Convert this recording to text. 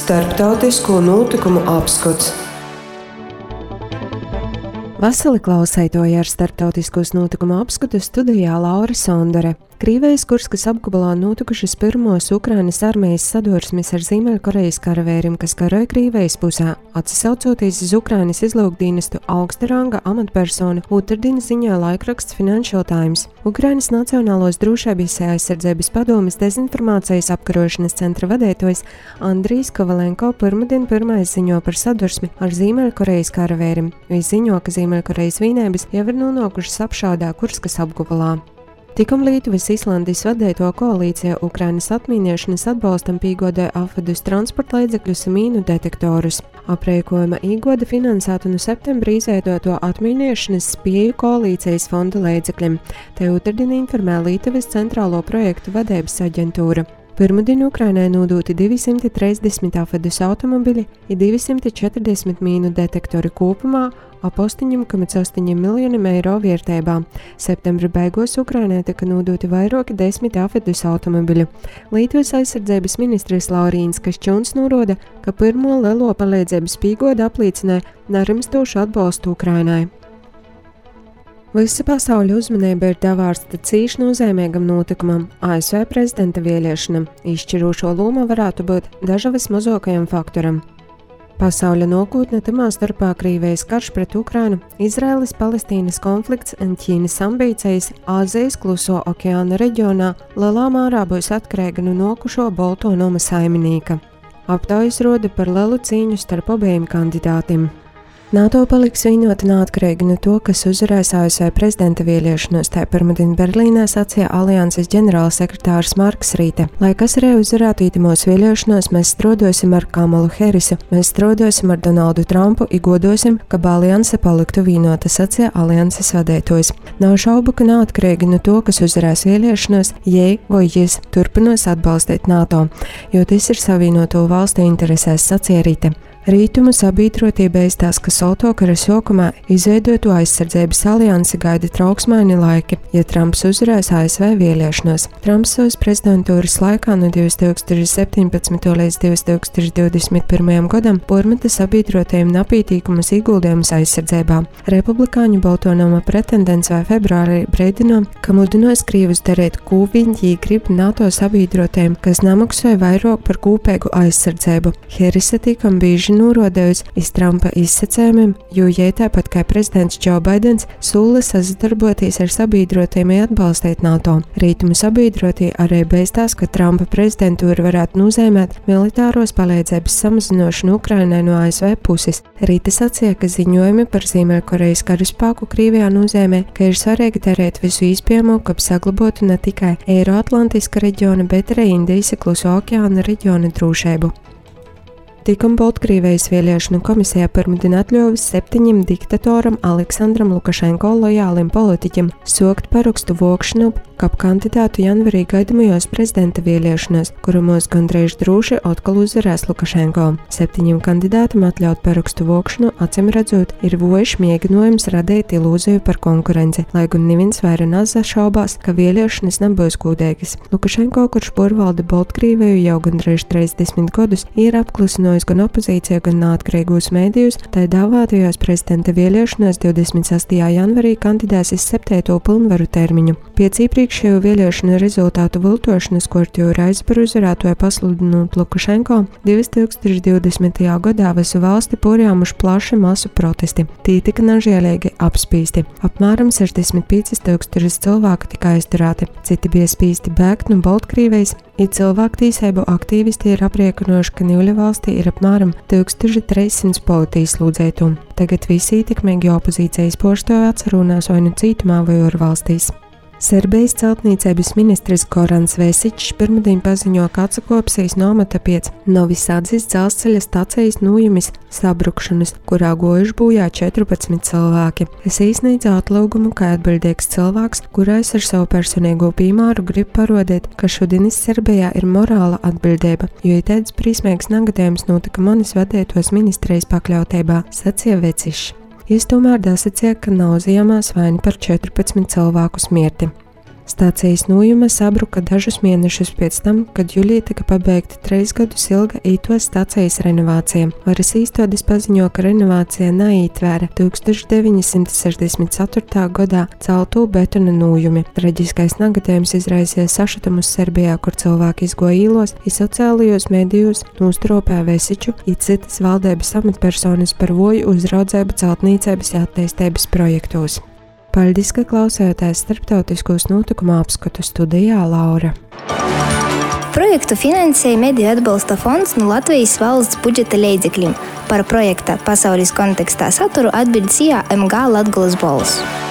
Starptautisko notikumu apskats. Vasali klausētoja ar starptautiskos notikumu apskatu studijā Laura Sondore. Krīvijas Kurskas apgabalā notikušas pirmos Ukrainas armijas sadursmes ar Ziemeļkorejas karavērim, kas karoja Krīvijas pusē, atsaucoties uz Ukrainas izlūkdienestu augsta ranga amatpersonu, otrdien ziņoja laikraksts Financial Times. Ukrainas Nacionālos drošības aizsardzības padomes dezinformācijas apkarošanas centra vadītājs Andrijs Kovalenko pirmdien ziņo par sadursmi ar Ziemeļkorejas karavērim. Viņš ziņo, ka Ziemeļkorejas vienības jau ir nonākušas apšaudā Kurskas apgabalā. Tikumlītuvis Islandijas vadīto koalīcija Ukrainas atmīņošanas atbalstam pīgodoja Afedus transporta līdzekļus un mīnu detektorus. Aprēkojuma īgoda finansētu no septembrī izveidoto atmīņošanas spēju koalīcijas fonda līdzekļiem. Te otrdien informē Lītuvis centrālo projektu vadības aģentūra. Pirmdien Ukrainai nodoti 230 Afedus automobiļi un 240 mīnu detektori kopumā ap 8,8 miljoniem eiro vērtībā. Septembra beigās Ukrainai tika nodoti vairāki 10 Afedus automobiļu. Lietuvas aizsardzības ministrs Laurīns Kaščuns norāda, ka pirmo lielo palīdzības pīgodu apliecināja nerimstošu atbalstu Ukrainai. Visa pasauļa uzmanība ir davārsta cīši nozīmīgam notikumam – ASV prezidenta vēlēšanam. Izšķirošo lomu varētu būt daža vismazākajam faktoram. Pasauļa nākotne tamā starpā Krīvijas karš pret Ukrainu, Izraēlas-Palestīnas konflikts un Ķīnas ambīcijas Āzijas Kluso okeāna reģionā lielā mērā būs atkarīga no nākušo Balto nama saimnieka. Aptaujas roda par lielu cīņu starp abiem kandidātiem. NATO paliks vienota neatkarīgi no to, kas uzvarēs ASV prezidenta vēlēšanos, tā pirmdien Berlīnē sacīja alianses ģenerālsekretārs Marks Rīte. Lai kas arī uzvarētu ītimos vēlēšanos, mēs strādāsim ar Kamalu Herisu, mēs strādāsim ar Donaldu Trumpu un godosim, ka alianse paliktu vienota, sacīja alianses vadītājs. Nav šaubu, ka neatkarīgi no to, kas uzvarēs vēlēšanos, jei vai jis turpinās atbalstīt NATO, jo tas ir savienoto valstu interesēs, sacīja Rīte. Rītumu sabiedrotība izstās, ka Soltokara sākumā izveidoto aizsardzības aliansi gaida trauksmaini laiki, ja Trumps uzvarēs ASV vēlēšanos. Trumps savas prezidentūras laikā no 2017. līdz 2021. gadam pormeta sabiedrotajiem napītīkumus ieguldījumus aizsardzībā. Republikāņu Balto nama pretendents vai februārī brēdino, ka mudinos Krīvus darīt, ko viņi grib NATO sabiedrotajiem, kas nemaksāja vairāk par kopīgu aizsardzību. Herisa tikam bieži norādējusi iz Trumpa izsacējumiem, jo jai tāpat kā prezidents Džo Baidens sūla sadarboties ar sabiedrotiem un atbalstīt NATO. Rītumu sabiedrotie arī beistās, ka Trumpa prezidentūra varētu nozīmēt militāros palīdzības samazināšanu Ukrainai no ASV puses. Rīta sacīja, ka ziņojumi par Ziemeļkorejas karaspēku Krīvijā nozīmē, ka ir svarīgi darīt visu iespējamo, ka saglabotu ne tikai Eiroatlantiska reģiona, bet arī Indijas Kluso okeāna reģiona drošību. Tikam Baltkrievijas vēlēšanu komisijā pirmdien atļovis 7 diktatoram Aleksandram Lukašenko lojālim politiķim sokt parakstu vākšanu, kap kandidātu janvarī gaidamajos prezidenta vēlēšanās, kurumos gandrīz droši atkal uzvarēs Lukašenko. 7 kandidātam atļaut parakstu vākšanu, acīm redzot, ir vojš mēģinājums radīt ilūziju par konkurenci, lai gan neviens vaira nezašaubās, ka vēlēšanas nebūs godīgas. Lukašenko, kurš pārvalda Baltkrieviju jau gandrīz 30 gadus, ir apklusinājis gan opozīciju, gan neatkarīgos mēdījus, tai dāvātajos prezidenta vēlēšanās 26. janvarī kandidēs uz 7. pilnvaru termiņu. Pēc iepriekšējo vēlēšanu rezultātu viltošanas, ko ar to reizi par uzvarētoju pasludinot Lukašenko, 2020. gadā visu valsti porjāmuši plaši masu protesti. Tī tika nežēlīgi apspīsti. Apmēram 65,000 cilvēku tika aizturēti. Citi bija spīsti bēgt no Baltkrievijas, ir cilvēktiesību aktīvisti ir apriekinojuši, ka Nīļa valstī ir apmēram 1300 politijas lūdzētu. Tagad visi ietekmīgi opozīcijas pārstāvji atsarunās vai nu cietumā vai ārvalstīs. Serbijas celtniecības ministrs Gorans Vesičs pirmdien paziņo, ka atsakopsīs no amata pēc Novisadzes dzelzceļa stacijas nūjumis sabrukšanas, kurā gojuši bojā 14 cilvēki. Es izsniedzu atlūgumu, kā atbildīgs cilvēks, kurais ar savu personīgo piemēru grib parodēt, ka šodienis Serbijā ir morāla atbildība, jo ir tāds briesmīgs negadījums notika manis vadītos ministrijas pakļautībā, sacīja Vesičs. Jis tomēr dasacīja, ka nav zījamās vaina par 14 cilvēku smirti. Stācijas nojuma sabruka dažus mēnešus pēc tam, kad jūlijā tika pabeigta 3 gadus ilga Ītos stācijas renovācija. Varas īstodis paziņo, ka renovācija neītvēra 1964. gadā celtū betona nojumi. Traģiskais negadījums izraisīja sašutumus Serbijā, kur cilvēki izgoja īlos, sociālajos medijos nostropēja Vesiču, citas valdības amatpersonas par voju uzraudzību celtniecības attīstības projektos. Paldies, ka klausījāties starptautiskos notikumu apskatu, studijā Laura. Projektu finansēja Mediju atbalsta fonds no Latvijas valsts budžeta līdzekļiem. Par projekta pasaules kontekstā saturu atbild SIA MG Latgolas balss.